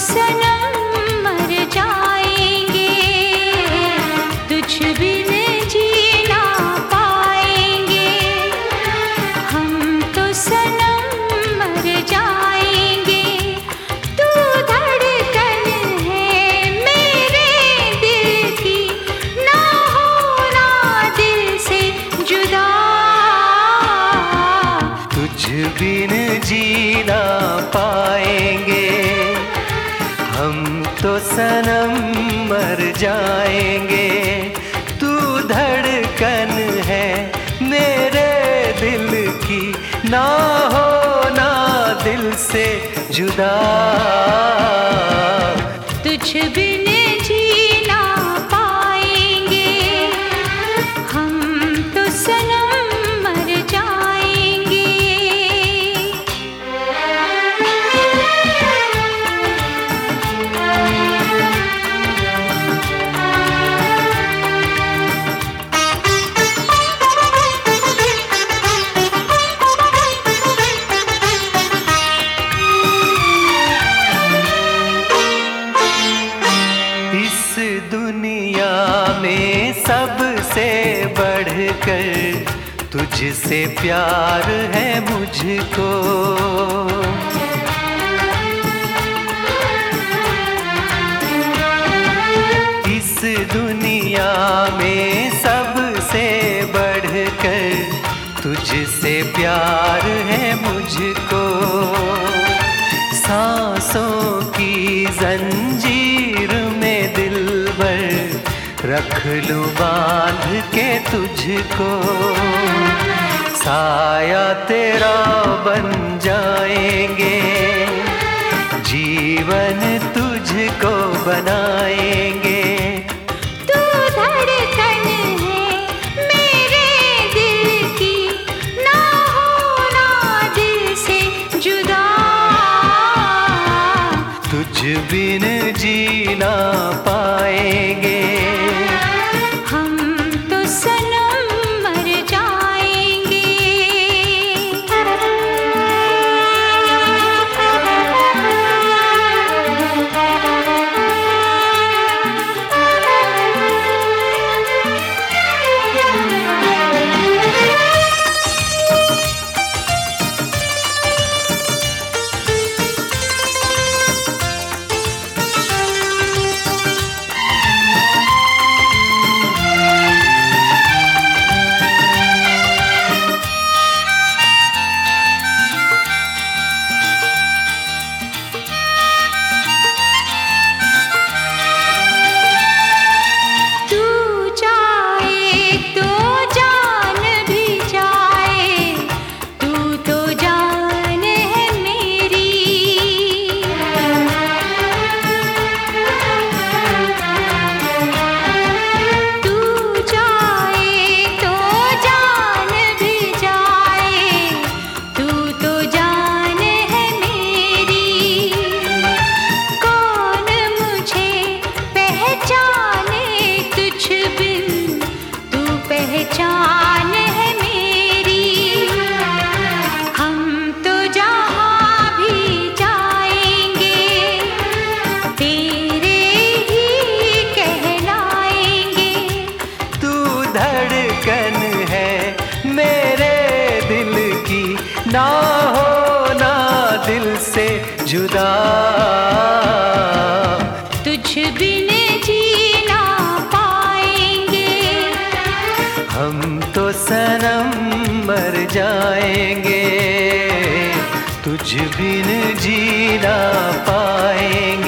सनम मर जाएंगे, तुझ बिन जी ना पाएंगे। हम तो सनम मर जाएंगे, तू धड़कन है मेरे दिल की, ना होना दिल से जुदा। तुझ बिन जी ना पाएंगे, हम तो सनम मर जाएंगे। तू धड़कन है मेरे दिल की, ना होना दिल से जुदा। तुझ बिन जी ना पाएंगे, हम तो सनम मर जाएंगे। इस दुनिया में सबसे बढ़कर तुझसे प्यार है मुझको। इस दुनिया में सबसे बढ़कर तुझसे प्यार है मुझको। सांसों की जंजीर में दिलबर रख लूं बांध के तुझको। साया तेरा बन जाएंगे, जीवन तुझको बनाएंगे। तू धड़कन है मेरे दिल की, ना होना दिल से जुदा। तुझ बिन जी ना पाएंगे, हम तो सनम मर जाएंगे। पहचान है मेरी, हम तो जहाँ भी जाएंगे तेरे ही कहलाएंगे। तू धड़कन है मेरे दिल की, ना होना दिल से जुदा। तुझ बिन जी ना पाएंगे, हम तो सनम मर जाएंगे। तुझ बिन जी ना पाएंगे।